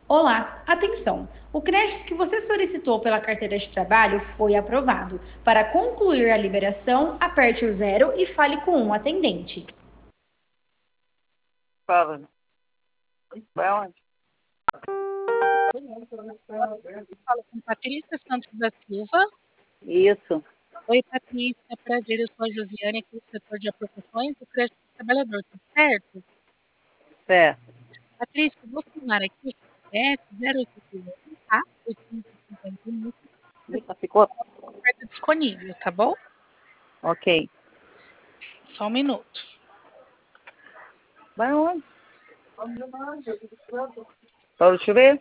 Olá, atenção! O crédito que você solicitou pela carteira de trabalho foi aprovado. Para concluir a liberação, aperte o zero e fale com um atendente. Fala. Vai onde? Falo com Patrícia Santos da Silva. Isso. Oi, Patrícia, prazer, eu sou a Josiane, aqui do setor de aplicações do crédito do trabalhador, tudo certo? Certo. Patrícia, vou falar aqui, é 0801, tá? 851, Eita, ficou? oferta disponível, tá bom? Ok. Só um minuto. Vai onde? Paulo, deixa eu ver.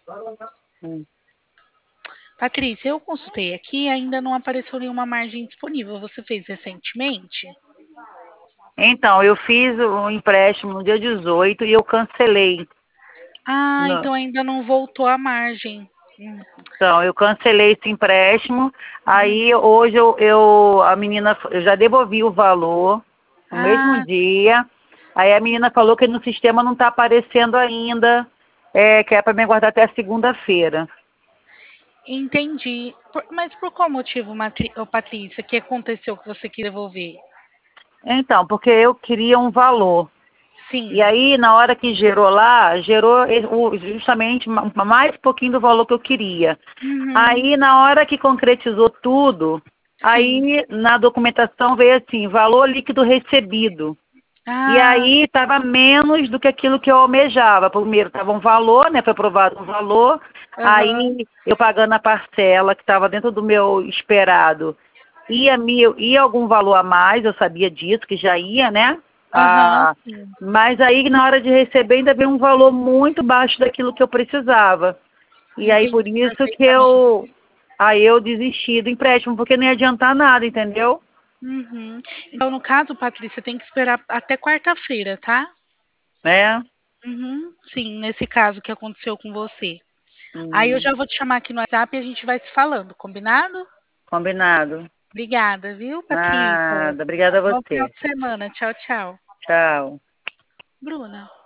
Patrícia, eu consultei aqui e ainda não apareceu nenhuma margem disponível. Você fez recentemente? Então, eu fiz o empréstimo no dia 18 e eu cancelei. Ah, Não. então ainda não voltou a margem. Então, eu cancelei esse empréstimo. Uhum. Aí, hoje, a menina, eu já devolvi o valor no mesmo Ah, dia. Aí, a menina falou que no sistema não está aparecendo ainda, que é para me aguardar até segunda-feira. entendi. Mas por qual motivo, Patrícia, que aconteceu que você quis devolver? Então, porque eu queria um valor. E Sim. aí, na hora que gerou lá, gerou justamente mais pouquinho do valor que eu queria. Uhum. Aí, na hora que concretizou tudo, Sim. aí na documentação veio assim, valor líquido recebido. E Ah, aí estava menos do que aquilo que eu almejava. Primeiro estava um valor, né? Foi aprovado um valor. aham, Aí eu pagando a parcela que estava dentro do meu esperado. Ia algum valor a mais, eu sabia disso, que já ia, né? aham, Ah, sim. mas aí na hora de receber ainda veio um valor muito baixo daquilo que eu precisava. E aí por Entendi isso que perfeitamente. eu desisti do empréstimo, porque não ia adiantar nada, entendeu? Uhum. Então, no caso, Patrícia, tem que esperar até quarta-feira, tá? Né? Uhum. Sim, nesse caso que aconteceu com você. Aí eu Hum, já vou te chamar aqui no WhatsApp e a gente vai se falando, combinado? combinado. Obrigada, viu, Patrícia? Nada. Obrigada a Bom final você. de semana. Tchau, tchau. Tchau. Bruna.